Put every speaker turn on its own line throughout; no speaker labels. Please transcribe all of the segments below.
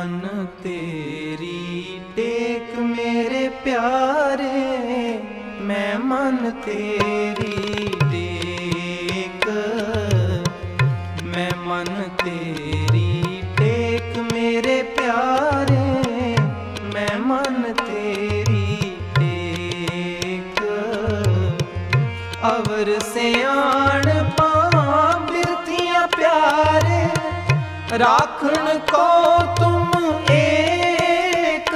मन तेरी टेक मेरे प्यारे, मैं मन तेरी टेक, मैं मन तेरी टेक मेरे प्यारे, मैं मन तेरी टेक। अवर सियाण पां बिरतियां प्यारे, राखण को तुम एक।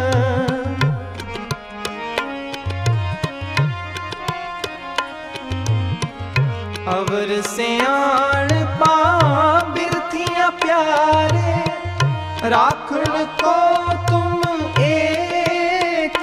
अवर सियाण पां बिरतियां प्यारे, राखण को तुम एक।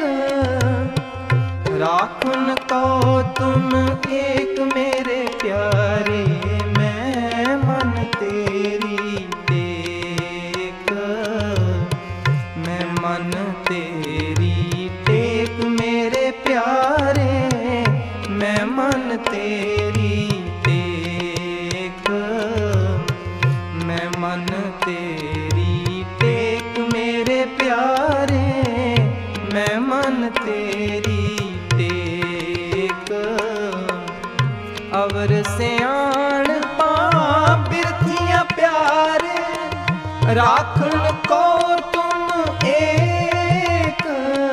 राखण को तुम एक मेरे प्यारे, मैं मन तेरी टेक, मैं मन तेरी टेक मेरे प्यारे, मैं मन तेरी टेक, मैं मन तेरी टेक मेरे प्यारे, मैं मन तेरी टेक। अवर सियाण पां बिरतियां प्यारे, राखण को तुम एक।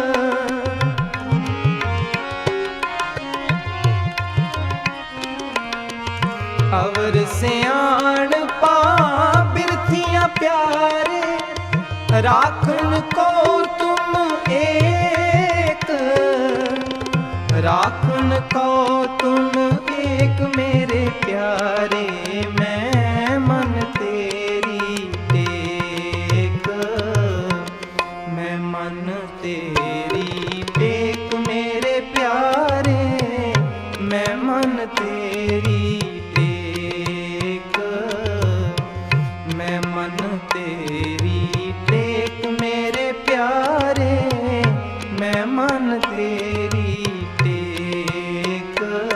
अवर सियाण पां बिरतियां प्यारे, राखण को तुम एक। राखण को तुम एक मेरे प्यारे, मैं मन तेरी टेक, मैं मन तेरी टेक मेरे प्यारे, मैं मन तेरी टेक, मैं मन तेरी टेक मेरे प्यारे, मैं मन तेरी टेक।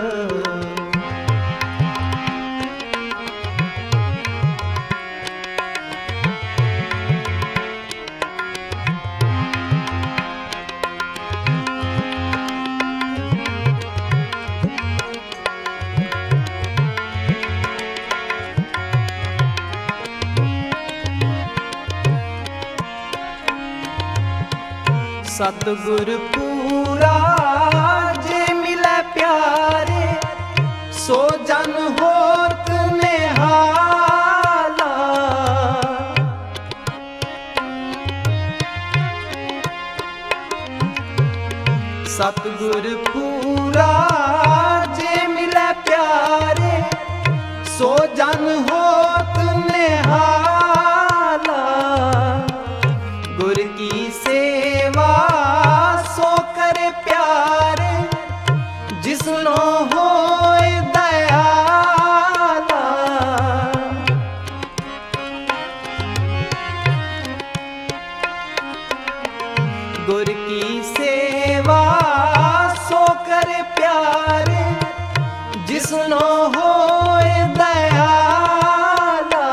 सतगुर पूरा जे मिले प्यारे, सो जन होत निहाला। सतगुर पूरा जे मिले प्यारे, सो जन होत निहाला। गुर की सेवा सो करे प्यारे, जिसनो होए दयाला। गुर की सेवा सो करे प्यारे, जिसनो होए दयाला।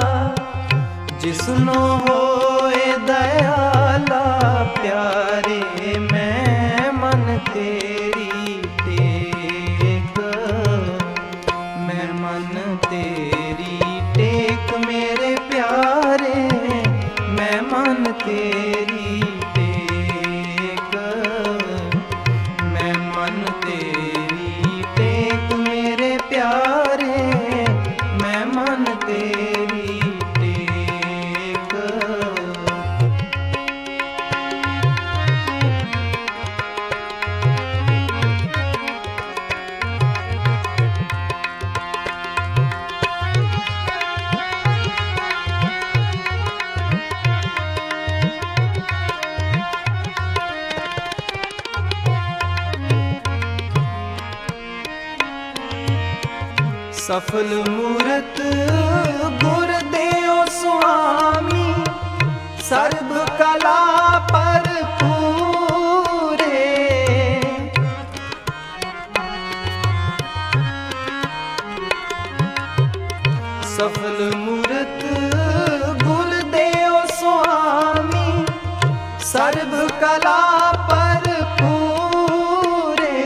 जिसनो होए दयाला प्यारे, मैं मन तेरी टेक, मैं मन तेरी टेक मेरे प्यारे, मैं मन तेरी टेक, मैं मन तेरी टेक मेरे प्यारे, मैं मन तेरी टेक। सफल मूरत गुर देओ स्वामी, सर्ब कला पर पूरे। सफल मूरत गुर देओ स्वामी, कला पर पूरे।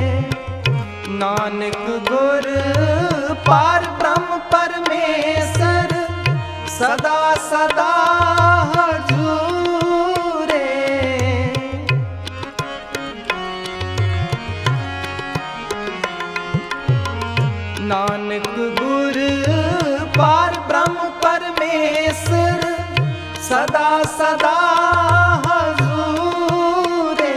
नानक गुर पार ब्रह्म परमेश्वर सदा सदा हजूरे। नानक गुर पार ब्रह्म परमेश्वर सदा सदा हजूरे।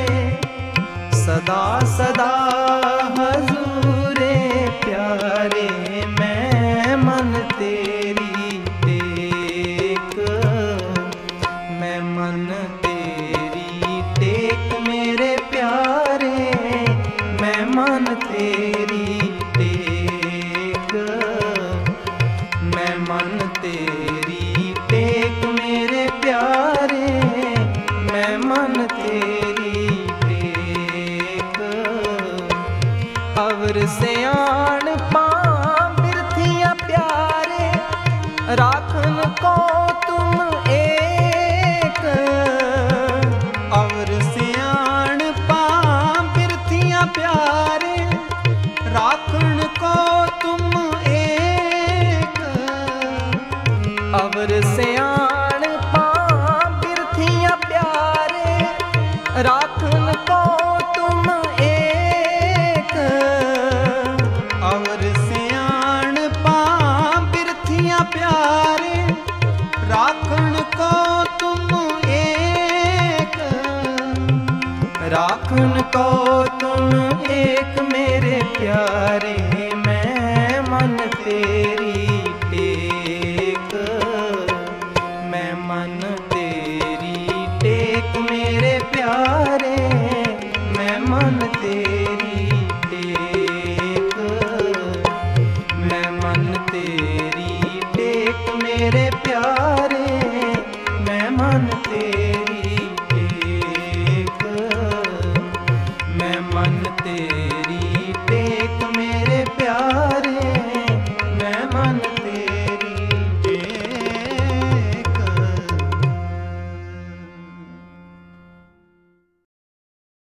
सदा सदा हजूरे प्यारे मैं मन तेरी टेक। मैं मन तेरी टेक मेरे प्यारे मैं मन तेरी टेक। मैं मन तेरी टेक मेरे प्यारे मैं मन तेरी टेक। अवर सियाण पां बिरथियां प्यारे राखन को तुम एक। अवर सियाण पां बिरथियां प्यारे राखन को तुम एक। अवर सियाण पां बिरथियां प्यारे राखन को तुम एक। अवर सियाण पां बिरथियां प्यारे राखन को तुम एक। राखन को तुम एक मेरे प्यारे